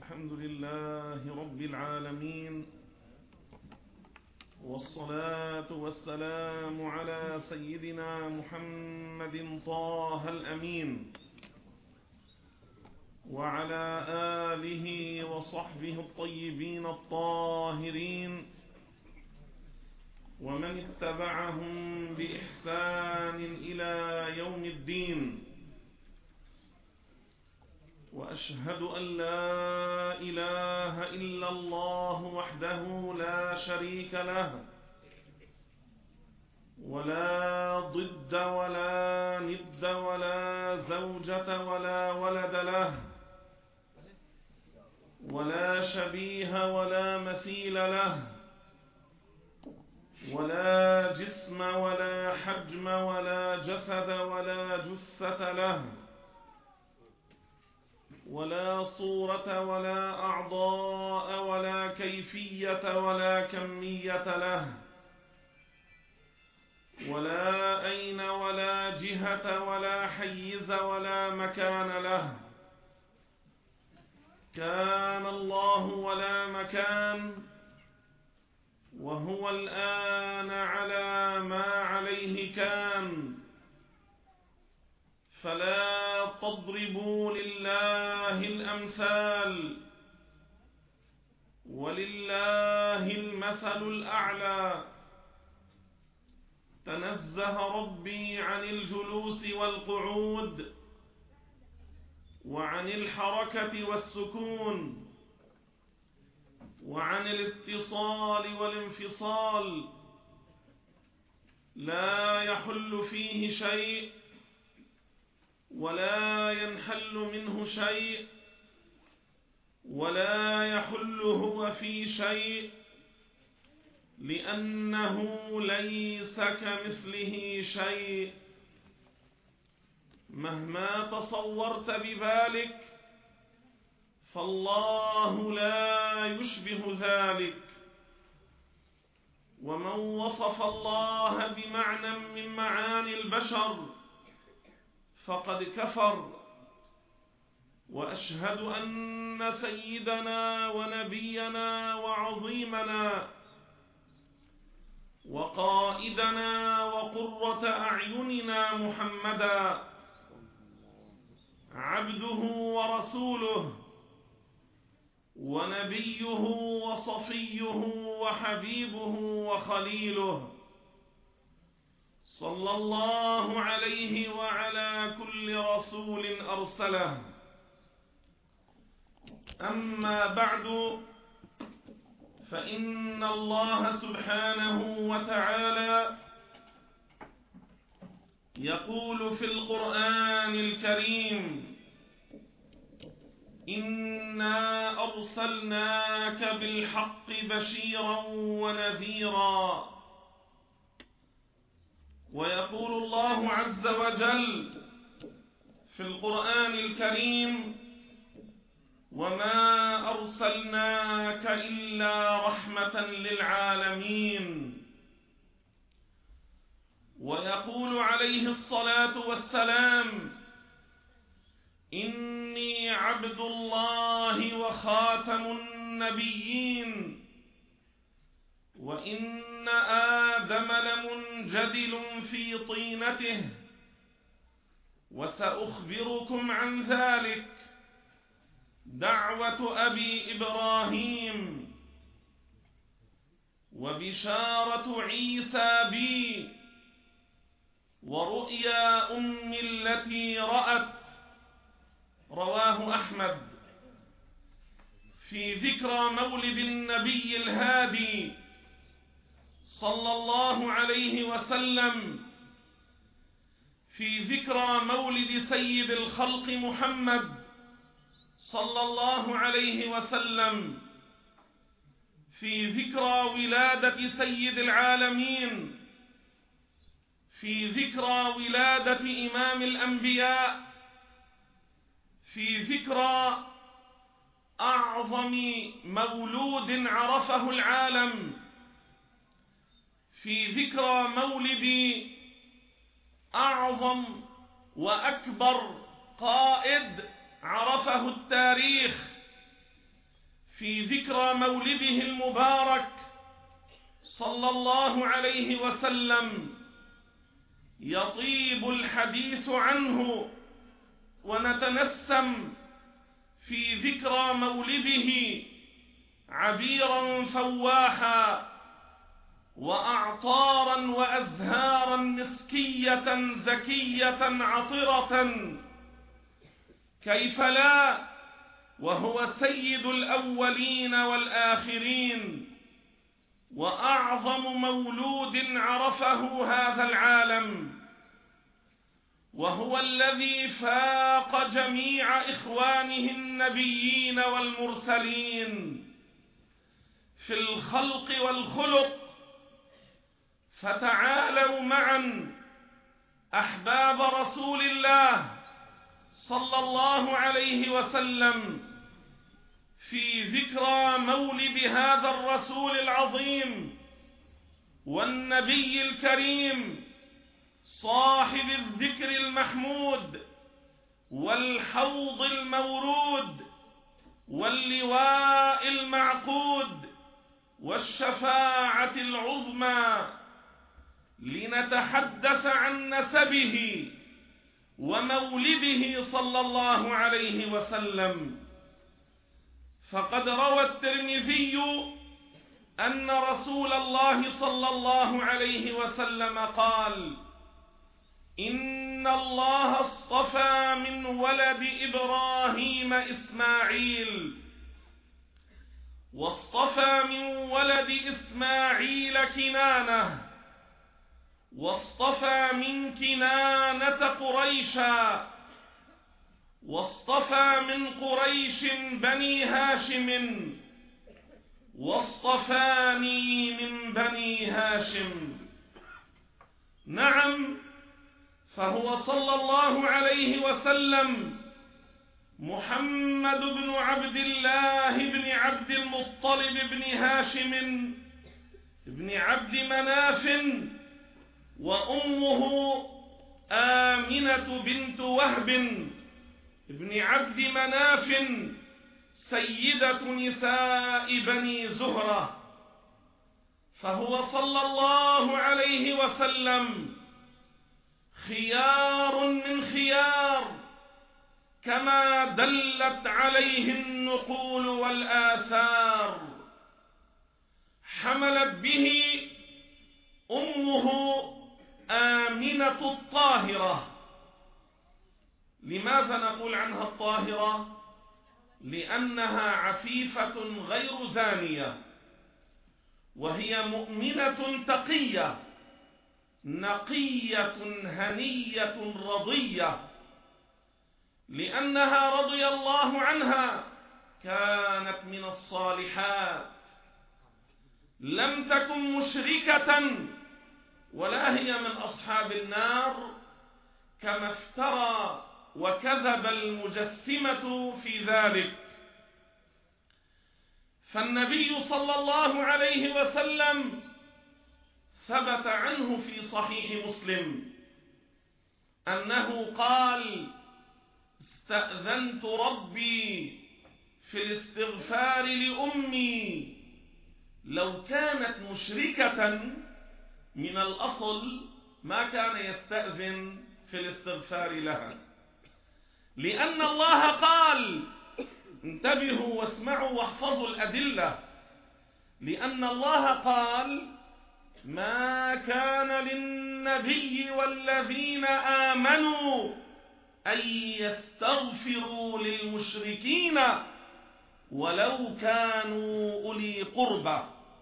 الحمد لله رب العالمين، والصلاة والسلام على سيدنا محمد طه الأمين وعلى آله وصحبه الطيبين الطاهرين ومن اتبعهم بإحسان إلى يوم الدين. وأشهد أن لا إله إلا الله وحده لا شريك له، ولا ضد ولا ند ولا زوجة ولا ولد له، ولا شبيه ولا مثيل له، ولا جسم ولا حجم ولا جسد ولا جثة له، ولا صورة ولا أعضاء ولا كيفية ولا كمية له، ولا أين ولا جهة ولا حيز ولا مكان له. كان الله ولا مكان، وهو الآن على ما عليه كان. فلا تضربوا لله الأمثال، ولله المثل الأعلى. تنزه ربي عن الجلوس والقعود، وعن الحركة والسكون، وعن الاتصال والانفصال. لا يحل فيه شيء ولا ينحل منه شيء، ولا يحل هو في شيء، لأنه ليس كمثله شيء. مهما تصورت بذلك فالله لا يشبه ذلك. ومن وصف الله بمعنى من معاني البشر فقد كفر. وأشهد أن سيدنا ونبينا وعظيمنا وقائدنا وقرة أعيننا محمدا عبده ورسوله ونبيه وصفيه وحبيبه وخليله، صلى الله عليه وعلى كل رسول أرسله. أما بعد، فإن الله سبحانه وتعالى يقول في القرآن الكريم: إنا أرسلناك بالحق بشيرا ونذيرا. ويقول الله عز وجل في القرآن الكريم: وما أرسلناك إلا رحمة للعالمين. ويقول عليه الصلاة والسلام: إني عبد الله وخاتم النبيين، وإن آدم لمنجدل في طينته، وسأخبركم عن ذلك. دعوة أبي إبراهيم، وبشارة عيسى بي، ورؤيا أمي التي رأت. رواه أحمد. في ذكرى مولد النبي الهادي صلى الله عليه وسلم، في ذكرى مولد سيد الخلق محمد صلى الله عليه وسلم، في ذكرى ولادة سيد العالمين، في ذكرى ولادة إمام الأنبياء، في ذكرى أعظم مولود عرفه العالم، في ذكرى مولد أعظم وأكبر قائد عرفه التاريخ، في ذكرى مولده المبارك صلى الله عليه وسلم يطيب الحديث عنه، ونتنسم في ذكرى مولده عبيرا فواحا وأعطارا وأزهارا مسكية زكية عطرة، كيف لا وهو سيد الأولين والآخرين وأعظم مولود عرفه هذا العالم، وهو الذي فاق جميع إخوانه النبيين والمرسلين في الخلق والخلق. فتعالوا معا أحباب رسول الله صلى الله عليه وسلم في ذكرى مولد هذا الرسول العظيم والنبي الكريم صاحب الذكر المحمود والحوض المورود واللواء المعقود والشفاعة العظمى، لنتحدث عن نسبه ومولده صلى الله عليه وسلم. فقد روى الترمذي أن رسول الله صلى الله عليه وسلم قال: إن الله اصطفى من ولد إبراهيم إسماعيل، واصطفى من ولد إسماعيل كنانة، واصطفى من كنانة قريشا، واصطفى من قريش بني هاشم، واصطفاني من بني هاشم. نعم، فهو صلى الله عليه وسلم محمد بن عبد الله بن عبد المطلب بن هاشم بن عبد مناف، وأمه آمنة بنت وهب بن عبد مناف سيدة نساء بني زهرة. فهو صلى الله عليه وسلم خيار من خيار، كما دلت عليه النقول والآثار. حملت به أمه آمنة الطاهرة. لماذا نقول عنها الطاهرة؟ لأنها عفيفة غير زانية، وهي مؤمنة تقية نقية هنية رضية، لأنها رضي الله عنها كانت من الصالحات، لم تكن مشركة ولا هي من أصحاب النار كما افترى وكذب المجسمة في ذلك. فالنبي صلى الله عليه وسلم ثبت عنه في صحيح مسلم أنه قال: استأذنت ربي في الاستغفار لأمي، لو كانت مشركة من الأصل ما كان يستأذن في الاستغفار لها، لأن الله قال، انتبهوا واسمعوا واحفظوا الأدلة، لأن الله قال: ما كان للنبي والذين آمنوا أن يستغفروا للمشركين ولو كانوا أولي قربى.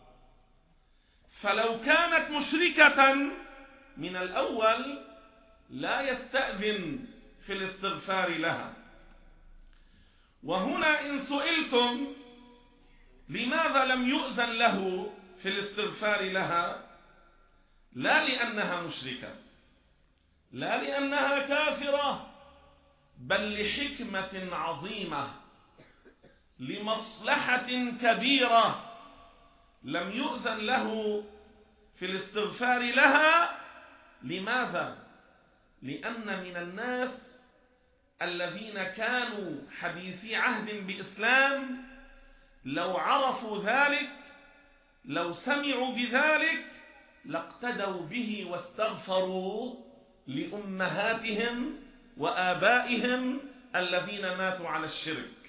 فلو كانت مشركة من الأول لا يستأذن في الاستغفار لها. وهنا إن سئلتم لماذا لم يؤذن له في الاستغفار لها، لا لأنها مشركة، لا لأنها كافرة، بل لحكمة عظيمة، لمصلحة كبيرة لم يؤذن له في الاستغفار لها. لماذا؟ لأن من الناس الذين كانوا حديثي عهد بإسلام لو عرفوا ذلك، لو سمعوا بذلك، لاقتدوا به واستغفروا لأمهاتهم وآبائهم الذين ماتوا على الشرك.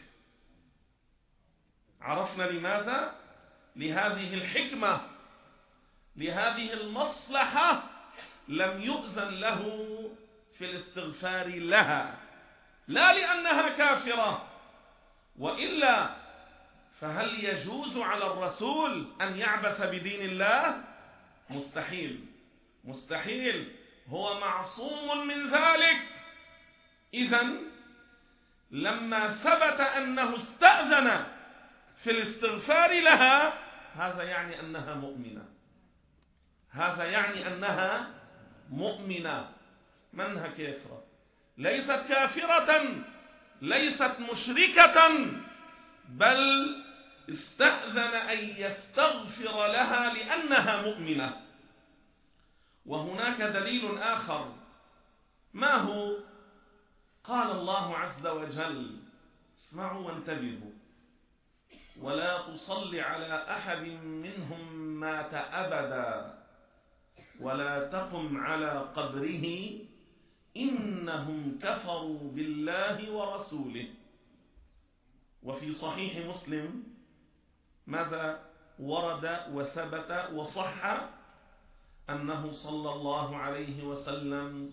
عرفنا لماذا؟ لهذه الحكمة، لهذه المصلحة لم يؤذن له في الاستغفار لها، لا لأنها كافرة، وإلا فهل يجوز على الرسول أن يعبث بدين الله؟ مستحيل، مستحيل، هو معصوم من ذلك. إذن لما ثبت أنه استأذن في الاستغفار لها، هذا يعني أنها مؤمنة، هذا يعني أنها مؤمنة، منها كافرة، ليست كافرة، ليست مشركة، بل استأذن أن يستغفر لها لأنها مؤمنة. وهناك دليل آخر، ما هو؟ قال الله عز وجل، اسمعوا وانتبهوا: ولا تصل على أحد منهم مات أبدا ولا تقم على قبره إنهم كفروا بالله ورسوله. وفي صحيح مسلم ماذا ورد وثبت وصح؟ أنه صلى الله عليه وسلم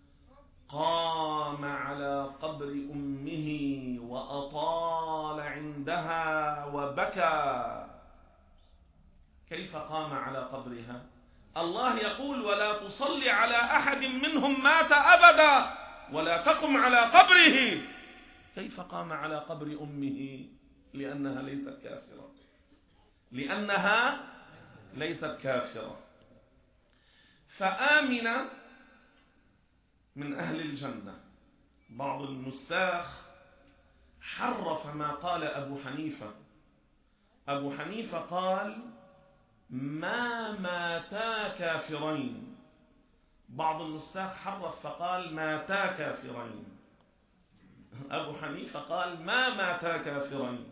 قام على قبر أمه وأطال عندها وبكى. كيف قام على قبرها؟ الله يقول: ولا تصلي على أحد منهم مات أبدا ولا تقم على قبره. كيف قام على قبر أمه؟ لأنها ليست كافرة، لأنها ليست كافرة. فآمنة من أهل الجنة. بعض النساخ حرف ما قال أبو حنيفة. أبو حنيفة قال: ما ماتا كافرين. بعض النساخ حرف فقال: ماتا كافرين. أبو حنيفة قال: ما ماتا كافرين.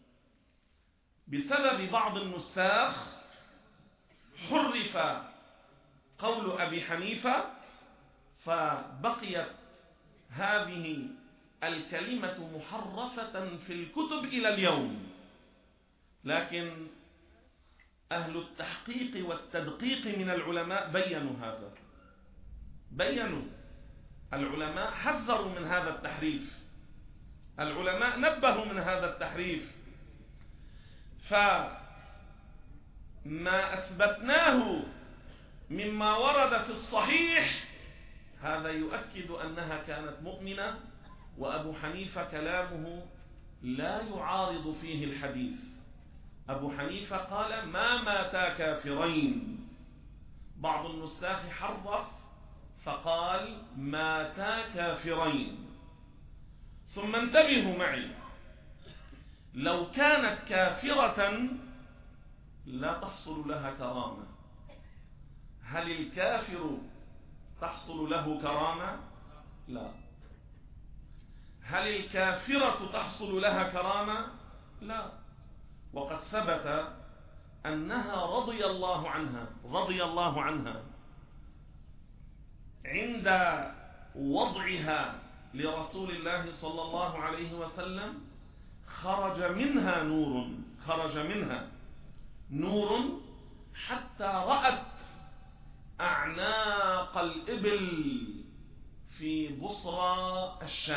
بسبب بعض النساخ حرف قول أبي حنيفة، فبقيت هذه الكلمة محرفة في الكتب إلى اليوم. لكن أهل التحقيق والتدقيق من العلماء بيّنوا هذا، بيّنوا. العلماء حذروا من هذا التحريف، العلماء نبهوا من هذا التحريف. فما أثبتناه مما ورد في الصحيح هذا يؤكد أنها كانت مؤمنة، وأبو حنيفة كلامه لا يعارض فيه الحديث. أبو حنيفة قال: ما ماتا كافرين. بعض النساخ حرف فقال: ماتا كافرين. ثم انتبهوا معي، لو كانت كافرة لا تحصل لها كرامة. هل الكافر تحصل له كرامة؟ لا. هل الكافرة تحصل لها كرامة؟ لا. وقد ثبت أنها رضي الله عنها عند وضعها لرسول الله صلى الله عليه وسلم خرج منها نور حتى رأت أعناق الإبل في بصرى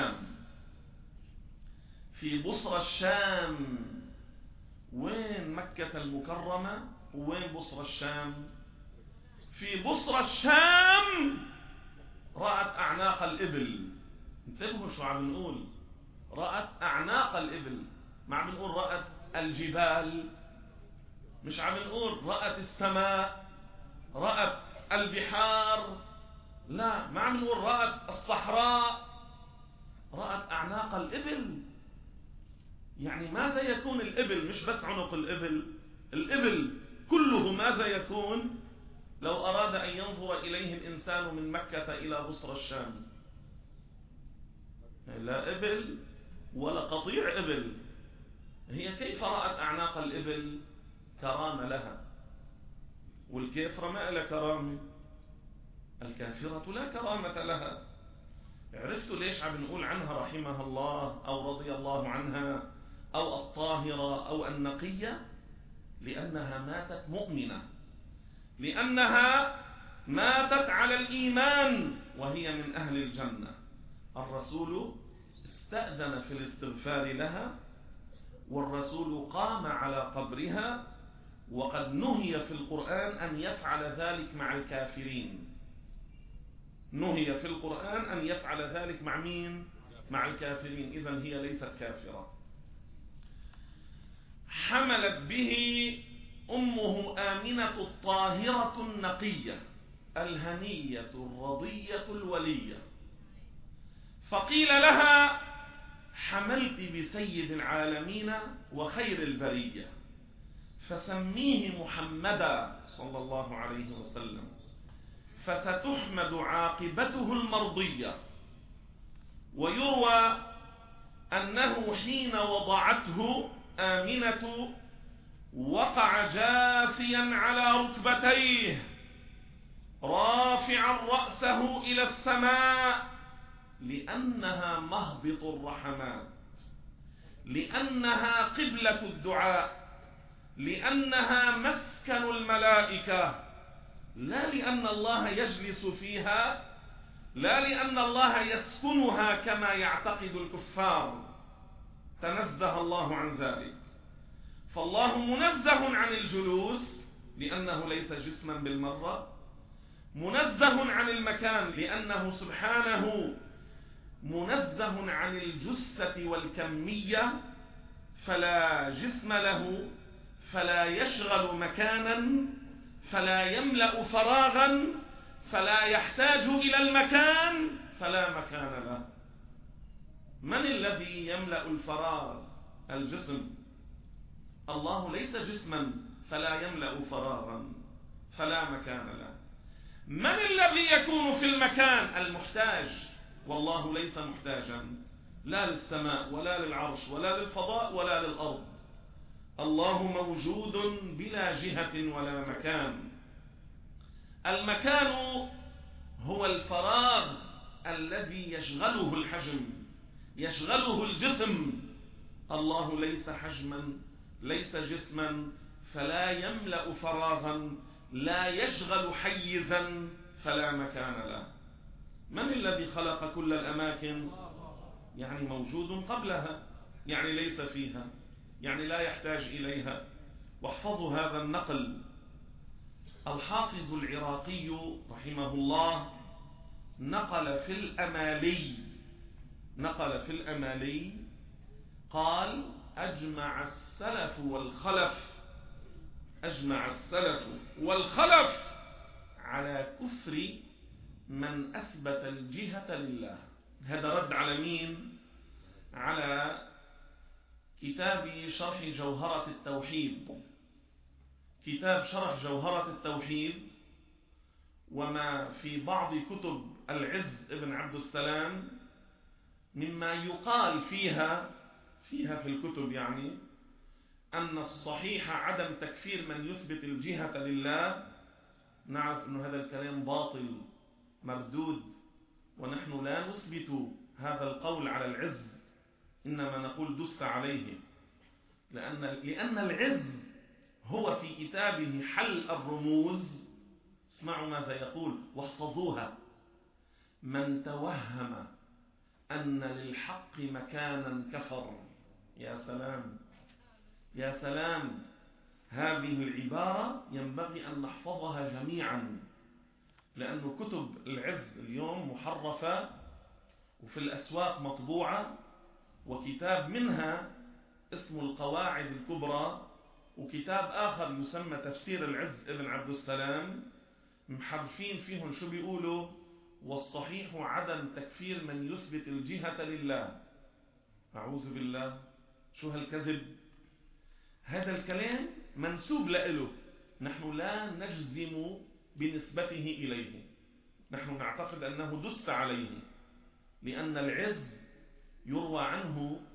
الشام. وين مكة المكرمة وين بصرى الشام؟ في بصرى الشام رأت أعناق الإبل. انتبهوا شو عم نقول، رأت أعناق الإبل، ما عم نقول رأت الجبال، مش عم نقول رأت السماء، رأت البحار، لا، ما عم نقول رأت الصحراء، رأت أعناق الإبل. يعني ماذا يكون الإبل؟ مش بس عنق الإبل كله ماذا يكون لو أراد أن ينظر إليه الإنسان من مكة إلى بصرى الشام؟ لا إبل ولا قطيع إبل، هي كيف رأت أعناق الإبل كرامة لها، والكافرة ما لها كرامة، الكافرة لا كرامة لها. عرفتوا ليش عم نقول عنها رحمها الله أو رضي الله عنها أو الطاهرة أو النقية؟ لأنها ماتت مؤمنة، لأنها ماتت على الإيمان وهي من أهل الجنة. الرسول استأذن في الاستغفار لها، والرسول قام على قبرها، وقد نهي في القرآن أن يفعل ذلك مع الكافرين. نهي في القرآن أن يفعل ذلك مع مين؟ مع الكافرين. إذن هي ليست كافرة. حملت به أمه آمنة الطاهرة النقية الهنية الرضية الولية، فقيل لها: حملت بسيد العالمين وخير البرية، فسميه محمدا صلى الله عليه وسلم، فستحمد عاقبته المرضية. ويروى أنه حين وضعته آمنة وقع جاثيا على ركبتيه رافعا رأسه إلى السماء، لأنها مهبط الرحمات، لأنها قبلة الدعاء، لأنها مسكن الملائكة، لا لأن الله يجلس فيها، لا لأن الله يسكنها كما يعتقد الكفار، تنزه الله عن ذلك. فالله منزه عن الجلوس لأنه ليس جسما بالمرة، منزه عن المكان لأنه سبحانه منزه عن الجثة والكمية، فلا جسم له، فلا يشغل مكانا، فلا يملأ فراغا، فلا يحتاج إلى المكان، فلا مكان له. من الذي يملأ الفراغ؟ الجسم. الله ليس جسما فلا يملأ فراغا فلا مكان له. من الذي يكون في المكان؟ المحتاج، والله ليس محتاجا لا للسماء ولا للعرش ولا للفضاء ولا للأرض. الله موجود بلا جهة ولا مكان. المكان هو الفراغ الذي يشغله الحجم، يشغله الجسم. الله ليس حجما، ليس جسما، فلا يملأ فراغا، لا يشغل حيزا، فلا مكان له. من الذي خلق كل الأماكن؟ يعني موجود قبلها، يعني ليس فيها، يعني لا يحتاج إليها. واحفظوا هذا النقل. الحافظ العراقي رحمه الله نقل في الأمالي قال: أجمع السلف والخلف على كفر من أثبت الجهة لله. هذا رد على مين؟ على كتاب شرح جوهرة التوحيد. كتاب شرح جوهرة التوحيد وما في بعض كتب العز ابن عبد السلام مما يقال فيها في الكتب، يعني أن الصحيح عدم تكفير من يثبت الجهة لله. نعرف أن هذا الكلام باطل مردود، ونحن لا نثبت هذا القول على العز، إنما نقول دس عليه، لأن العز هو في كتابه حل الرموز. اسمعوا ماذا يقول واحفظوها: من توهم أن للحق مكانا كفر. يا سلام يا سلام، هذه العبارة ينبغي أن نحفظها جميعا، لأن كتب العز اليوم محرفة وفي الأسواق مطبوعة، وكتاب منها اسمه القواعد الكبرى، وكتاب آخر يسمى تفسير العز ابن عبد السلام، محرفين فيهم شو بيقولوا؟ والصحيح عدم تكفير من يثبت الجهة لله. أعوذ بالله، شو هالكذب؟ هذا الكلام منسوب له، نحن لا نجزم بنسبته إليه، نحن نعتقد أنه دس عليه، لأن العز يروى عنه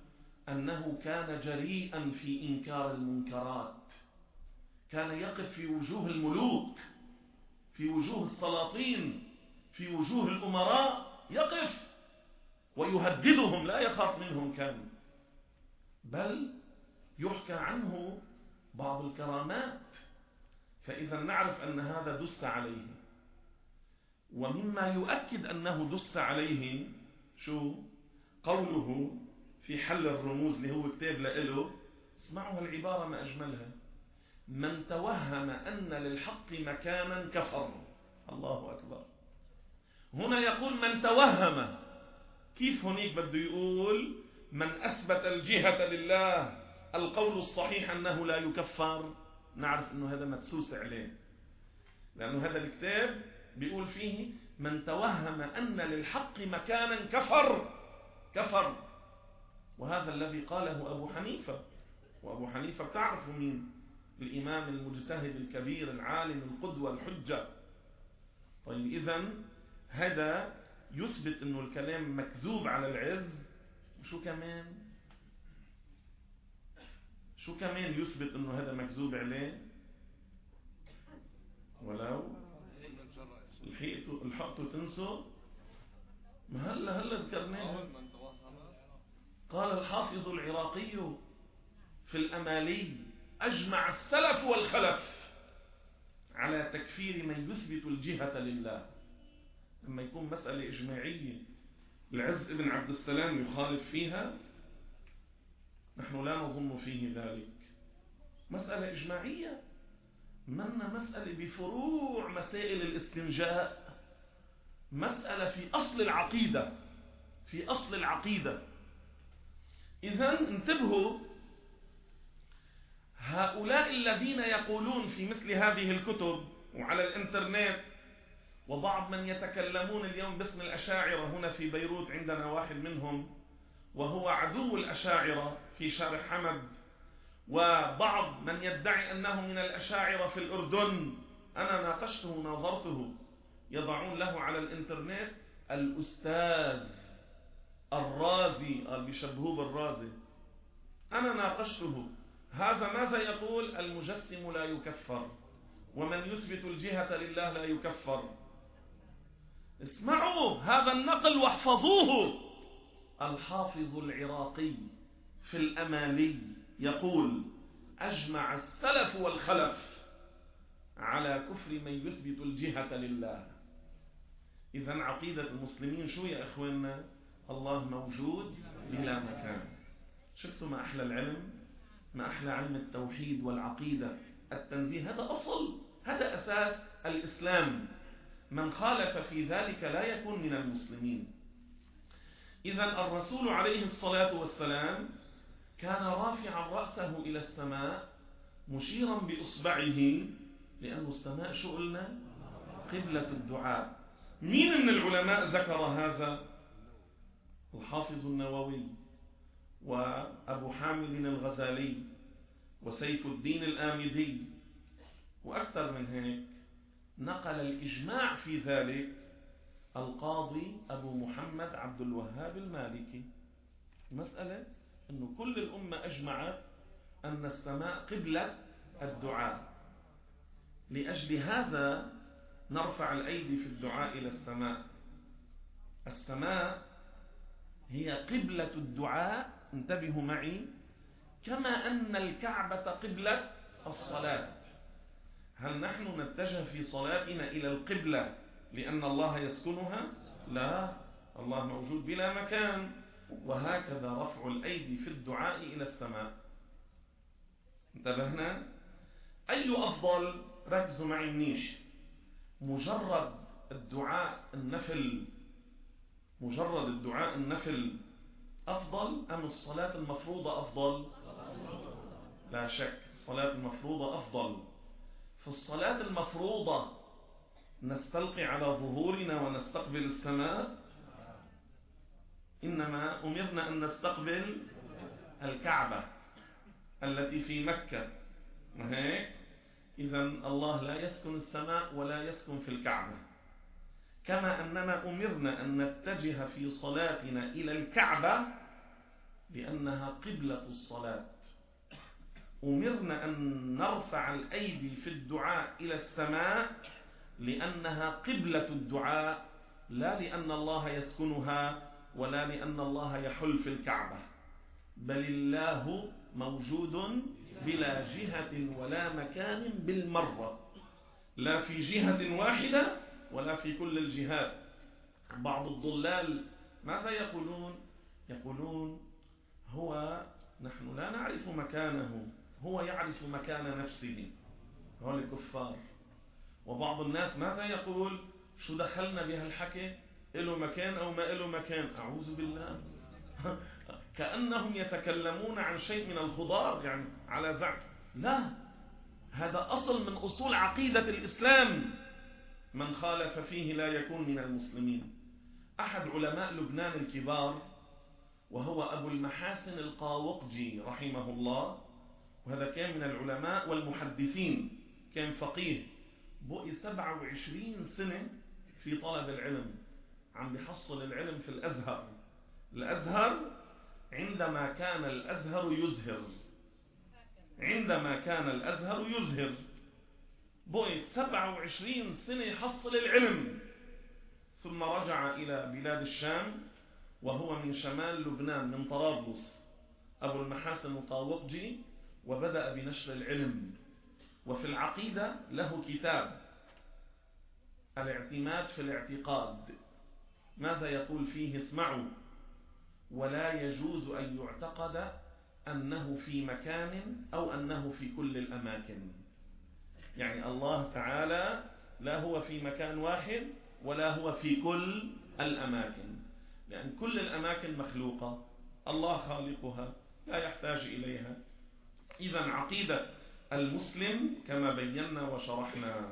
أنه كان جريئا في إنكار المنكرات، كان يقف في وجوه الملوك، في وجوه السلاطين، في وجوه الأمراء، يقف ويهددهم، لا يخاف منهم كان، بل يحكى عنه بعض الكرامات. فإذا نعرف أن هذا دس عليه. ومما يؤكد أنه دس عليه شو؟ قوله في حل الرموز اللي هو كتاب له، اسمعوا العبارة ما أجملها: من توهم أن للحق مكانا كفر. الله أكبر. هنا يقول من توهم، كيف هنيك بده يقول من أثبت الجهة لله القول الصحيح أنه لا يكفر؟ نعرف أنه هذا مدسوس عليه، لأنه هذا الكتاب بيقول فيه من توهم أن للحق مكانا كفر. وهذا الذي قاله أبو حنيفة. وأبو حنيفة بتعرفوا مين؟ الإمام المجتهد الكبير العالم القدوة الحجة. طيب إذن هذا يثبت أنه الكلام مكذوب على العز. شو كمان يثبت أنه هذا مكذوب عليه؟ ولو الحقتوا تنسوا ما هلا ذكرناه. قال الحافظ العراقي في الأمالي: أجمع السلف والخلف على تكفير من يثبت الجهة لله. لما يكون مسألة إجماعية العز ابن عبد السلام يخالف فيها، نحن لا نظن فيه ذلك. مسألة إجماعية، منا مسألة بفروع مسائل الاستنجاء، مسألة في أصل العقيدة. إذن انتبهوا، هؤلاء الذين يقولون في مثل هذه الكتب وعلى الانترنت، وبعض من يتكلمون اليوم باسم الأشاعرة هنا في بيروت، عندنا واحد منهم وهو عدو الأشاعرة في شارع حمد، وبعض من يدعي أنه من الأشاعرة في الأردن، أنا ناقشته وناظرته، يضعون له على الانترنت الأستاذ الرازي، بيشبهوه بالرازي. أنا ناقشته، هذا ماذا يقول؟ المجسم لا يكفر، ومن يثبت الجهة لله لا يكفر. اسمعوا هذا النقل واحفظوه. الحافظ العراقي في الأمالي يقول: أجمع السلف والخلف على كفر من يثبت الجهة لله. إذن عقيدة المسلمين شو يا أخواننا؟ الله موجود بلا مكان. شفتوا ما أحلى العلم، ما أحلى علم التوحيد والعقيدة، التنزيه. هذا أصل، هذا أساس الإسلام. من خالف في ذلك لا يكون من المسلمين. إذن الرسول عليه الصلاة والسلام كان رافعا رأسه إلى السماء مشيرا بإصبعه، لأن السماء شو قلنا؟ قبلة الدعاء. مين من العلماء ذكر هذا؟ الحافظ النووي، وأبو حامد الغزالي، وسيف الدين الآمدي، وأكثر من هيك. نقل الإجماع في ذلك القاضي أبو محمد عبد الوهاب المالكي. مسألة أنه كل الأمة أجمعت أن السماء قبلة الدعاء، لأجل هذا نرفع الأيدي في الدعاء إلى السماء. السماء هي قبلة الدعاء، انتبهوا معي، كما أن الكعبة قبلة الصلاة. هل نحن نتجه في صلاتنا إلى القبلة لأن الله يسكنها؟ لا، الله موجود بلا مكان. وهكذا رفع الأيدي في الدعاء إلى السماء. انتبهنا؟ أي أفضل؟ ركزوا معي منيح. مجرد الدعاء النفل أفضل أم الصلاة المفروضة أفضل؟ لا شك الصلاة المفروضة أفضل. في الصلاة المفروضة نستلقي على ظهورنا ونستقبل السماء، إنما أمرنا أن نستقبل الكعبة التي في مكة، وهيك إذن الله لا يسكن السماء ولا يسكن في الكعبة. كما أننا أمرنا أن نتجه في صلاتنا إلى الكعبة، لأنها قبلة الصلاة. أمرنا أن نرفع الأيدي في الدعاء إلى السماء لأنها قبلة الدعاء، لا لأن الله يسكنها ولا لأن الله يحل في الكعبة، بل الله موجود بلا جهة ولا مكان بالمرة، لا في جهة واحدة ولا في كل الجهات. بعض الضلال ماذا يقولون؟ يقولون نحن لا نعرف مكانه، هو يعرف مكان نفسه. هو الكفار. وبعض الناس ماذا يقول؟ شو دخلنا بها الحكي؟ إله مكان أو ما إله مكان؟ أعوذ بالله. كأنهم يتكلمون عن شيء من الخضار، يعني على زعم. لا، هذا أصل من أصول عقيدة الإسلام، من خالف فيه لا يكون من المسلمين. أحد علماء لبنان الكبار وهو أبو المحاسن القاوقجي رحمه الله، وهذا كان من العلماء والمحدثين، كان فقيه، بقي 27 سنة في طلب العلم، عم بيحصل العلم في الأزهر. الأزهر عندما كان الأزهر يزهر، بقي 27 سنة يحصل العلم، ثم رجع إلى بلاد الشام، وهو من شمال لبنان من طرابلس، أبو المحاسن القاوقجي، وبدأ بنشر العلم. وفي العقيدة له كتاب الاعتماد في الاعتقاد. ماذا يقول فيه؟ اسمعوا: ولا يجوز أن يعتقد أنه في مكان أو أنه في كل الأماكن. يعني الله تعالى لا هو في مكان واحد ولا هو في كل الأماكن، لأن كل الأماكن مخلوقة، الله خالقها لا يحتاج إليها. إذا عقيدة المسلم كما بينا وشرحنا: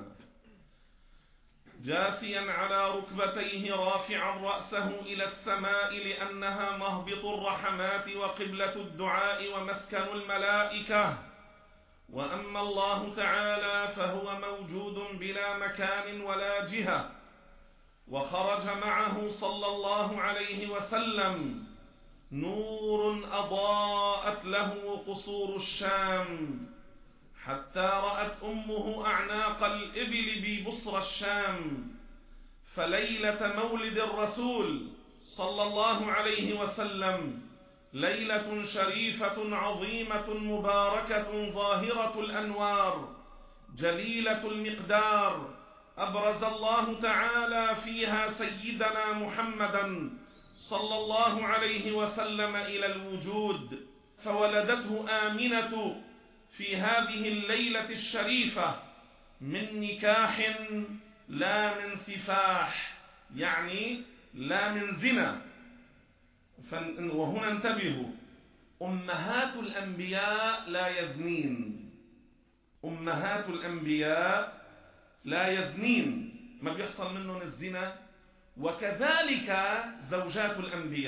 جاثيا على ركبتيه رافعا رأسه إلى السماء لأنها مهبط الرحمات وقبلة الدعاء ومسكن الملائكة. وأما الله تعالى فهو موجود بلا مكان ولا جهة، وخرج معه صلى الله عليه وسلم نور أضاءت له قصور الشام، حتى رأت أمه أعناق الإبل ببصرى الشام. فليلة مولد الرسول صلى الله عليه وسلم ليلة شريفة عظيمة مباركة ظاهرة الأنوار جليلة المقدار، أبرز الله تعالى فيها سيدنا محمدا صلى الله عليه وسلم إلى الوجود، فولدته آمنة في هذه الليلة الشريفة من نكاح لا من سفاح، يعني لا من زنا. وهنا انتبهوا: أمهات الأنبياء لا يزنين، أمهات الأنبياء لا يزنين، ما بيحصل منهم الزنا. وكذلك زوجات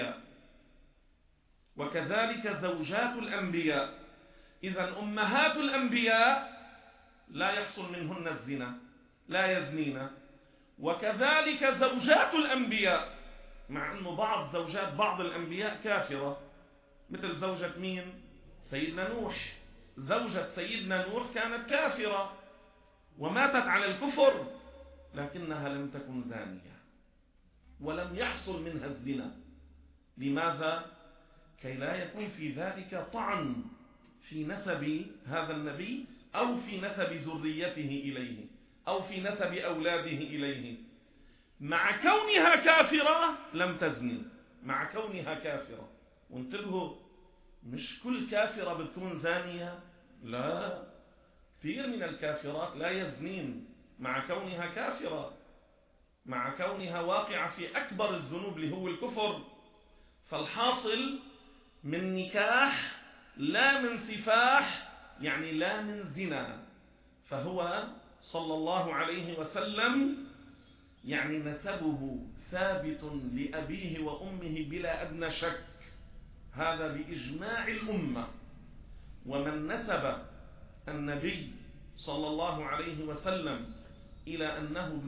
الأنبياء، إذن أمهات الأنبياء لا يحصل منهن الزنا، لا يزنين. وكذلك زوجات الأنبياء، مع أنه بعض زوجات بعض الأنبياء كافرة، مثل زوجة مين؟ سيدنا نوح. زوجة سيدنا نوح كانت كافرة وماتت على الكفر، لكنها لم تكن زانية ولم يحصل منها الزنا. لماذا؟ كي لا يكون في ذلك طعن في نسب هذا النبي أو في نسب ذريته إليه أو في نسب أولاده إليه. مع كونها كافرة لم تزني، مع كونها كافرة. وانتبهوا، مش كل كافرة بتكون زانية، لا، كثير من الكافرات لا يزنين مع كونها كافرة، مع كونها واقعة في أكبر الذنوب اللي هو الكفر. فالحاصل من نكاح لا من سفاح، يعني لا من زنا. فهو صلى الله عليه وسلم يعني نسبه ثابت لأبيه وأمه بلا أدنى شك، هذا بإجماع الأمة. ومن نسب النبي صلى الله عليه وسلم إلى أنه ابن زنا، هذا كافر، لا يكون من المسلمين.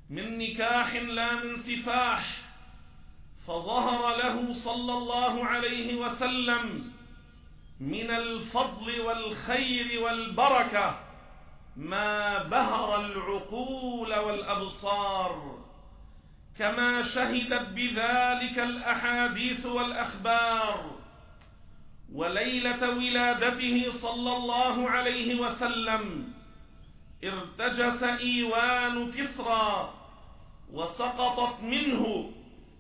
من نكاح لا من سفاح، فظهر له صلى الله عليه وسلم من الفضل والخير والبركة ما بهر العقول والأبصار، كما شهدت بذلك الأحاديث والأخبار. وليلة ولادته صلى الله عليه وسلم ارتجس إيوان كسرى، وسقطت منه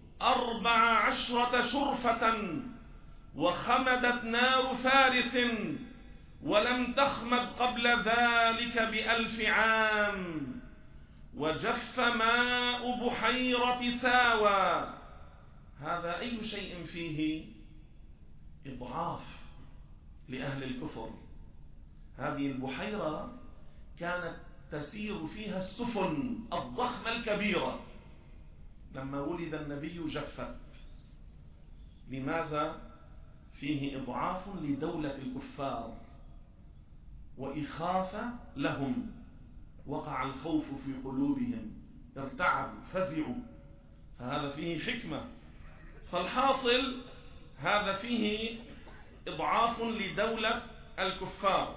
14 شرفة، وخمدت نار فارس، ولم تخمد قبل ذلك ب1000 عام، وجف ماء بحيرة ساوى. هذا أي شيء فيه إضعاف لأهل الكفر. هذه البحيرة كانت تسير فيها السفن الضخمة الكبيرة، لما ولد النبي جفت. لماذا؟ فيه إضعاف لدولة الكفار وإخافة لهم، وقع الخوف في قلوبهم، ارتعبوا فزعوا، فهذا فيه حكمة. فالحاصل هذا فيه إضعاف لدولة الكفار.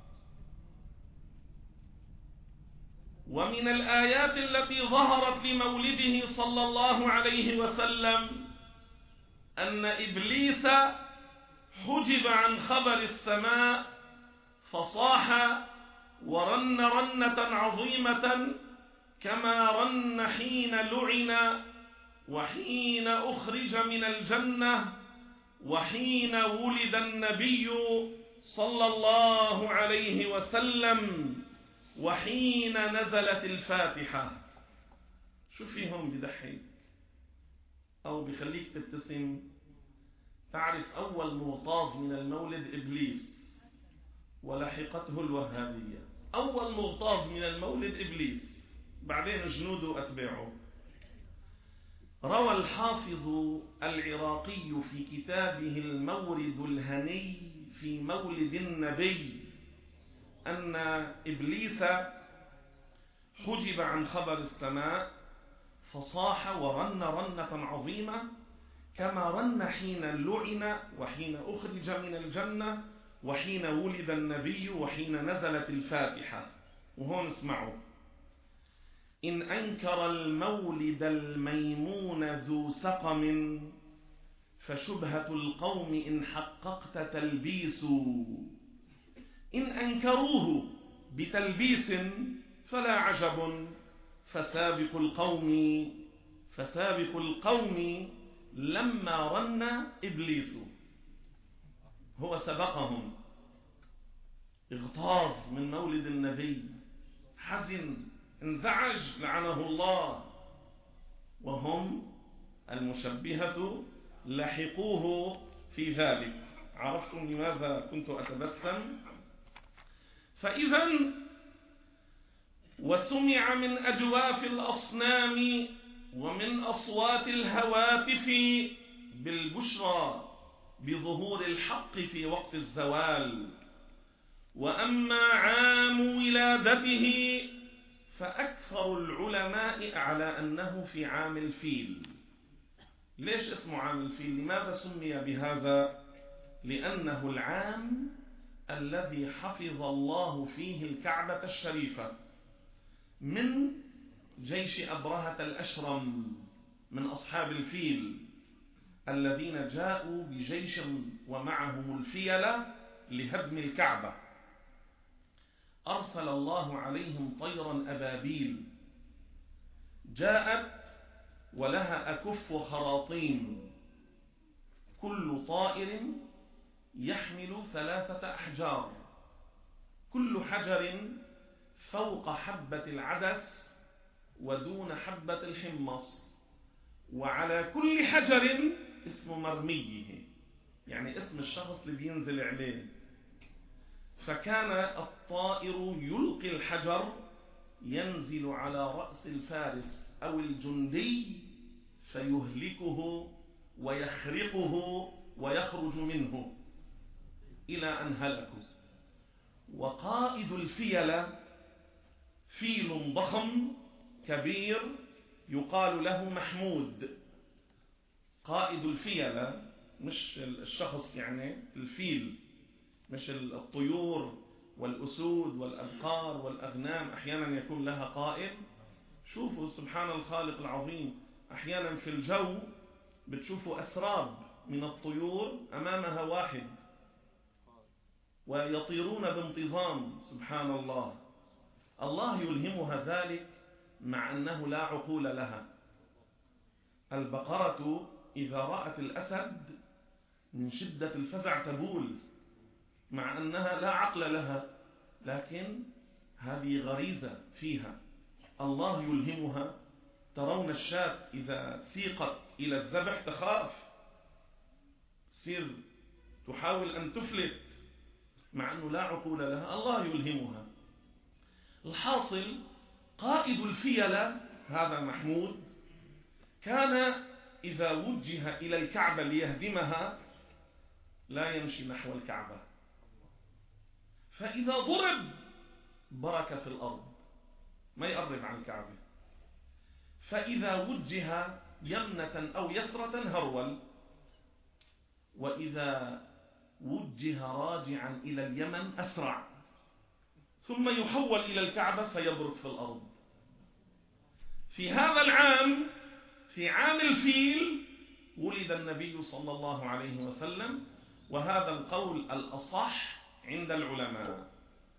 ومن الآيات التي ظهرت لمولده صلى الله عليه وسلم أن إبليس حجب عن خبر السماء، فصاح ورن رنة عظيمة، كما رن حين لعن، وحين أخرج من الجنة، وحين ولد النبي صلى الله عليه وسلم، وحين نزلت الفاتحة. شو فيهم بضحك أو بخليك تبتسم؟ تعرف أول مغتاظ من المولد إبليس، ولحقته الوهابية. أول مغتاظ من المولد إبليس، بعدين جنوده وأتباعه. روى الحافظ العراقي في كتابه المورد الهني في مولد النبي أن إبليس حجب عن خبر السماء، فصاح ورن رنة عظيمة، كما رن حين لعن، وحين أخرج من الجنة، وحين ولد النبي، وحين نزلت الفاتحة. وهون اسمعوا: إن أنكر المولد الميمون ذو سقم، فشبهة القوم إن حققت تلبيس. إن أنكروه بتلبيس فلا عجب، فسابق القوم لما رن إبليس. هو سبقهم، اغتاظ من مولد النبي، حزن، انزعج، لعنه الله. وهم المشبهة لحقوه في ذلك. عرفتم لماذا كنت أتبسم؟ فإذا وسمع من أجواف الأصنام ومن أصوات الهواتف بالبشرى بظهور الحق في وقت الزوال. وأما عام ولادته فأكثر العلماء على أنه في عام الفيل. ليش اسمه عام الفيل؟ لماذا سمي بهذا؟ لأنه العام الذي حفظ الله فيه الكعبة الشريفة من جيش أبرهة الأشرم، من أصحاب الفيل الذين جاءوا بجيش ومعهم الفيلة لهدم الكعبة. أرسل الله عليهم طيرا أبابيل، جاءت ولها أكف وخراطيم، كل طائر يحمل 3 أحجار، كل حجر فوق حبة العدس ودون حبة الحمص، وعلى كل حجر اسم مرميه، يعني اسم الشخص اللي بينزل عليه. فكان الطائر يلقي الحجر ينزل على رأس الفارس أو الجندي فيهلكه ويخرقه ويخرج منه إلى أن هلكوا. وقائد الفيلة فيل ضخم كبير يقال له محمود، قائد الفيلة، مش الشخص يعني الفيل، مش الطيور والأسود والأبقار والأغنام أحيانا يكون لها قائد. شوفوا سبحان الخالق العظيم، أحيانا في الجو بتشوفوا أسراب من الطيور أمامها واحد ويطيرون بانتظام. سبحان الله، الله يلهمها ذلك مع أنه لا عقول لها. البقرة إذا رأت الأسد من شدة الفزع تبول، مع أنها لا عقل لها، لكن هذه غريزة فيها، الله يلهمها. ترون الشاة إذا سيقت إلى الذبح تخاف، تصير تحاول أن تفلت، مع أنه لا عقول لها، الله يلهمها. الحاصل قائد الفيلة هذا محمود كان إذا وجه إلى الكعبة ليهدمها لا يمشي نحو الكعبة، فإذا ضرب برك في الأرض ما يقرب عن الكعبة، فإذا وجه يمنة أو يسرة هرول، وإذا وجه راجعا إلى اليمن أسرع، ثم يحول إلى الكعبة فيبرك في الأرض. في هذا العام، في عام الفيل، ولد النبي صلى الله عليه وسلم، وهذا القول الأصح عند العلماء.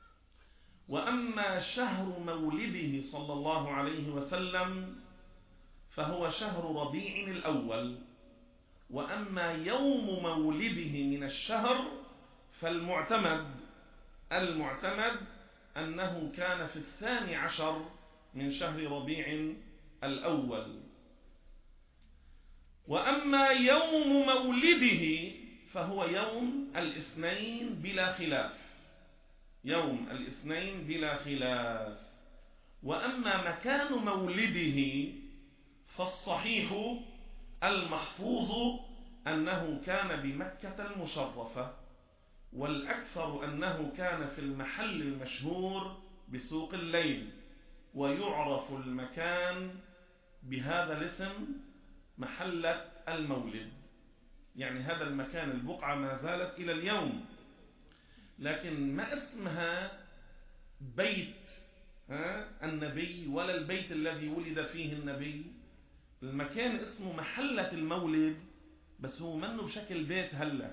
وأما شهر مولده صلى الله عليه وسلم فهو شهر ربيع الأول، وأما يوم مولده من الشهر فالمعتمد أنه كان في 12 من شهر ربيع الأول. وأما يوم مولده فهو يوم الاثنين بلا خلاف، يوم الاثنين بلا خلاف. وأما مكان مولده فالصحيح المحفوظ أنه كان بمكة المشرفة، والأكثر أنه كان في المحل المشهور بسوق الليل، ويعرف المكان بهذا الاسم محلة المولد. يعني هذا المكان البقعة ما زالت إلى اليوم، لكن ما اسمها بيت النبي ولا البيت الذي ولد فيه النبي. المكان اسمه محلة المولد، بس هو منه بشكل بيت هلا،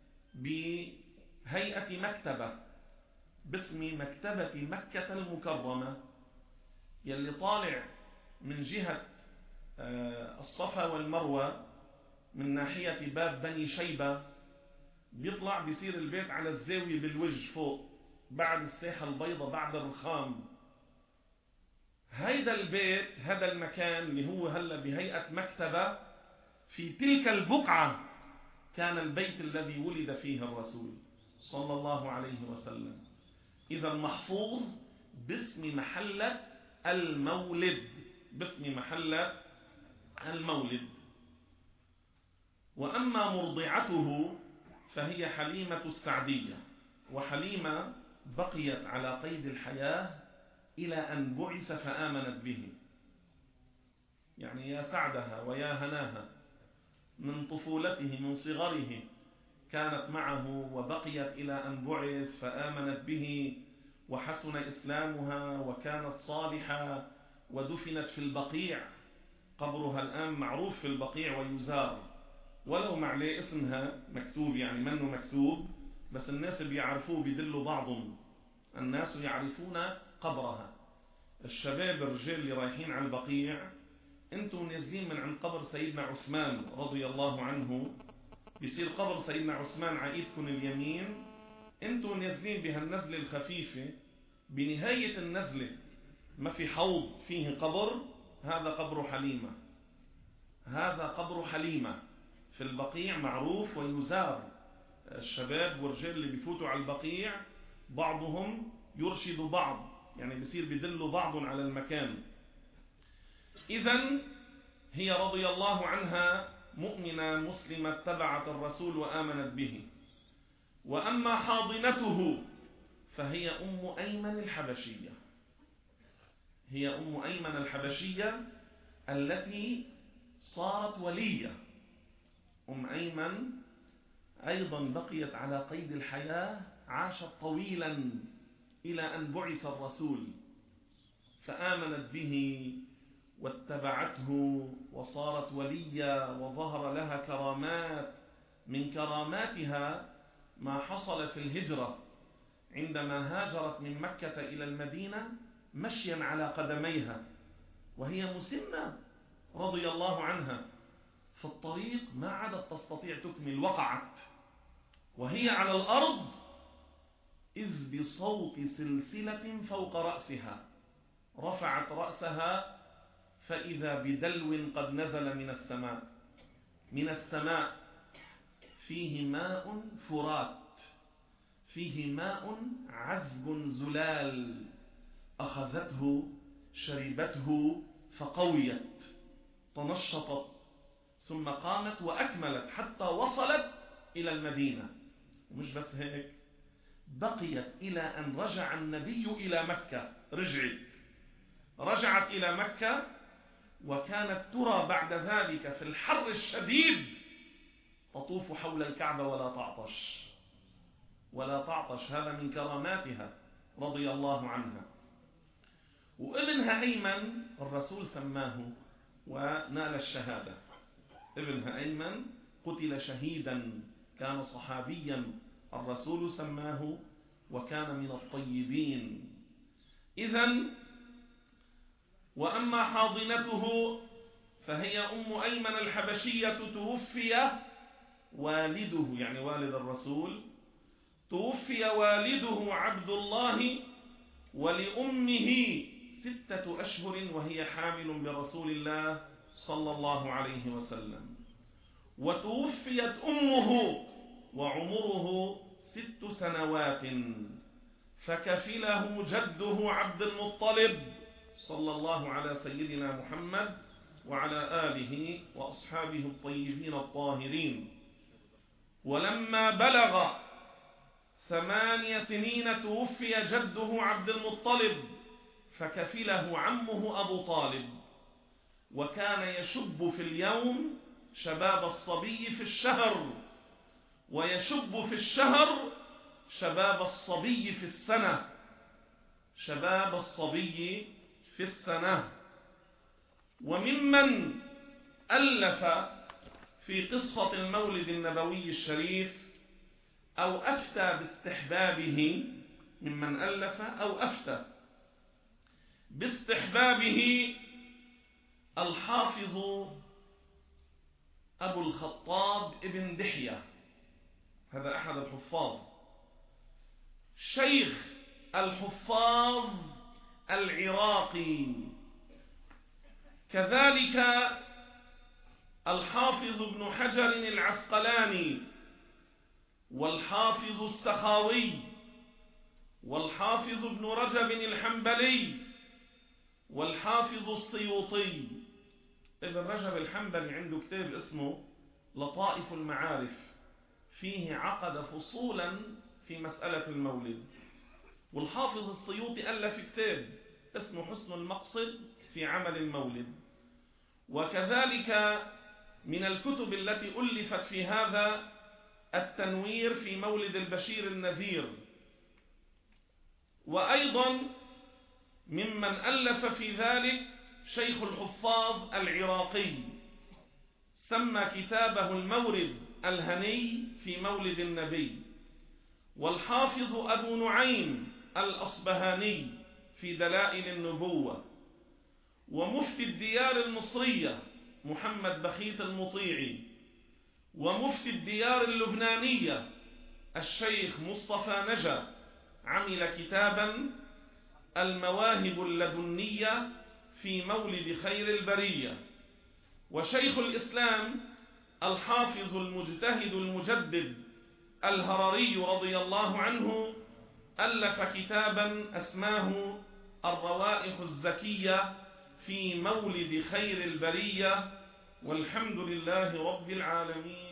بهيئة مكتبة باسم مكتبة مكة المكرمة، يلي طالع من جهة الصفا والمروة من ناحية باب بني شيبة، بيطلع بيصير البيت على الزاوية بالوجه فوق بعد الساحة البيضاء بعد الرخام. هيدا البيت، هذا المكان اللي هو هلا بهيئة مكتبة، في تلك البقعة كان البيت الذي ولد فيه الرسول صلى الله عليه وسلم. إذا محفوظ باسم محلة المولد، باسم محلة المولد. وأما مرضعته فهي حليمة السعدية، وحليمة بقيت على قيد الحياة إلى أن بعث فآمنت به. يعني يا سعدها ويا هناها، من طفولته من صغره كانت معه وبقيت إلى أن بعث فآمنت به، وحسن إسلامها وكانت صالحة، ودفنت في البقيع. قبرها الآن معروف في البقيع ويزار، ولو ما عليه اسمها مكتوب، يعني منه مكتوب، بس الناس بيعرفوه، بيدلوا بعضهم، الناس يعرفون قبرها. الشباب الرجال اللي رايحين على البقيع، انتم نازلين من عند قبر سيدنا عثمان رضي الله عنه، بيصير قبر سيدنا عثمان على ايدكم اليمين، انتم نازلين بهالنزلة الخفيفة، بنهاية النزلة ما في حوض فيه قبر، هذا قبر حليمة، هذا قبر حليمة في البقيع معروف ويزار. الشباب والرجال اللي بيفوتوا على البقيع بعضهم يرشد بعض، يعني بيصير بيدلوا بعض على المكان. إذن هي رضي الله عنها مؤمنة مسلمة اتبعت الرسول وآمنت به. وأما حاضنته فهي أم أيمن الحبشية، هي أم أيمن الحبشية التي صارت ولية. أم أيمن أيضا بقيت على قيد الحياة، عاشت طويلا إلى أن بعث الرسول، فآمنت به واتبعته وصارت ولية وظهر لها كرامات. من كراماتها ما حصل في الهجرة عندما هاجرت من مكة إلى المدينة مشيا على قدميها وهي مسنة رضي الله عنها، في الطريق ما عادت تستطيع تكمل، وقعت وهي على الأرض إذ بصوت سلسلة فوق رأسها، رفعت رأسها فإذا بدلو قد نزل من السماء فيه ماء فرات، فيه ماء عذب زلال، أخذته شربته فقويت تنشطت، ثم قامت وأكملت حتى وصلت إلى المدينة. ومش بس هيك، بقيت إلى أن رجع النبي إلى مكة، رجعت إلى مكة، وكانت ترى بعد ذلك في الحر الشديد تطوف حول الكعبة ولا تعطش. هذا من كراماتها رضي الله عنها. وابنها أيمن الرسول سماه ونال الشهادة. ابنها أيمن قتل شهيدا، كان صحابيا، الرسول سماه وكان من الطيبين. إذن وأما حاضنته فهي أم أيمن الحبشية، توفي والده، يعني والد الرسول، توفي والده عبد الله، ولأمه 6 أشهر وهي حامل برسول الله صلى الله عليه وسلم. وتوفيت أمه وعمره 6 سنوات، فكفله جده عبد المطلب صلى الله على سيدنا محمد وعلى آله وأصحابه الطيبين الطاهرين. ولما بلغ 8 سنين توفي جده عبد المطلب، فكفله عمه أبو طالب، وكان يشب في اليوم شباب الصبي في الشهر، ويشب في الشهر شباب الصبي في السنة، شباب الصبي في السنة. وممن ألف في قصة المولد النبوي الشريف أو أفتى باستحبابه، ممن ألف أو أفتى باستحبابه الحافظ أبو الخطاب ابن دحية، هذا أحد الحفاظ، شيخ الحفاظ العراقي. كذلك الحافظ ابن حجر العسقلاني، والحافظ السخاوي، والحافظ ابن رجب الحنبلي، والحافظ السيوطي. ابن رجب الحنبلي عنده كتاب اسمه لطائف المعارف، فيه عقد فصولا في مسألة المولد. والحافظ السيوطي ألف كتاب اسمه حسن المقصد في عمل المولد. وكذلك من الكتب التي ألفت في هذا التنوير في مولد البشير النذير. وأيضا ممن ألف في ذلك شيخ الحفاظ العراقي، سمى كتابه المورد الهني في مولد النبي. والحافظ أبو نعيم الأصبهاني في دلائل النبوة. ومفتي الديار المصرية محمد بخيت المطيعي. ومفتي الديار اللبنانية الشيخ مصطفى نجا عمل كتابا المواهب اللدنية في مولد خير البرية. وشيخ الإسلام الحافظ المجتهد المجدد الهرري رضي الله عنه ألف كتابا أسماه الروائح الزكية في مولد خير البرية. والحمد لله رب العالمين.